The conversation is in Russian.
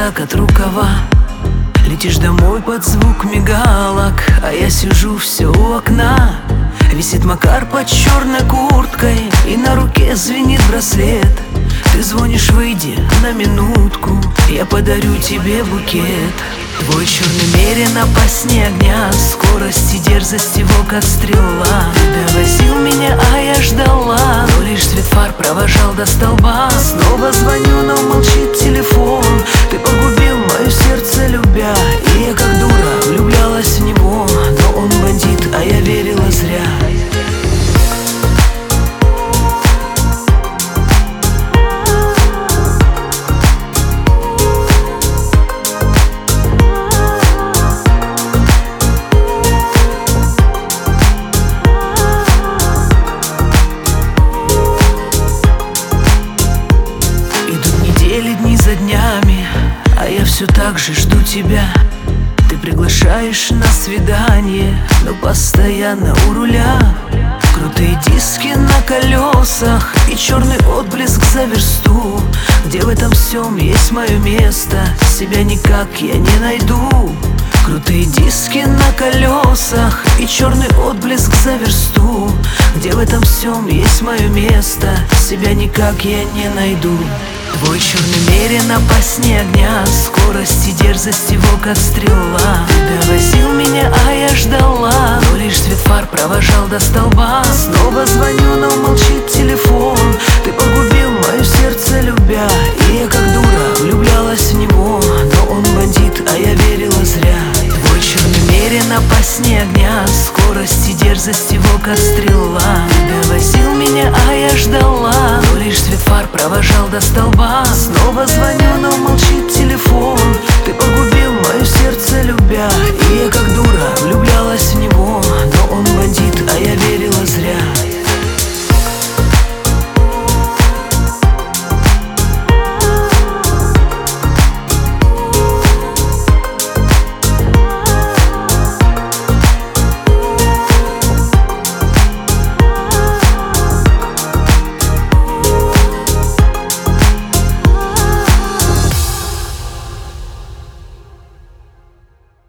как от рукава. Летишь домой под звук мигалок, а я сижу все у окна. Висит Макар под черной курткой, и на руке звенит браслет. Ты звонишь: выйди на минутку, я подарю тебе букет. Твой черный мерин опаснее огня, скорость и дерзость его как стрела. Ты довозил меня, а я ждала, но лишь свет фар провожал до столба. Снова звоню, но молчит телефон. Ты погубил мое сердце, любя, и я как дура влюблялась в него. Но он бандит, а я верила зря. Дни за днями, а я все так же жду тебя. Ты приглашаешь на свидание, но постоянно у руля. Крутые диски на колесах и черный отблеск за версту. Где в этом всем есть мое место? Себя никак я не найду. Крутые диски на колесах и черный отблеск за версту. Где в этом всем есть мое место? Себя никак я не найду. Твой черный мерин опаснее огня, скорость и дерзость его как стрела. Ты довозил меня, а я ждала, но лишь свет фар провожал до столба. Снова звоню, но молчит телефон. Ты погубил мое сердце, любя, и я как дура влюблялась в него. Но он бандит, а я верила зря. Твой черный мерин опаснее огня, скорость и дерзость его как стрела. Ты довозил меня, а я ждала, но лишь свет фар провожал до столба. Снова звоню, но молчит телефон. Ты погубил мое сердце, любя, и я как дура влюблялась.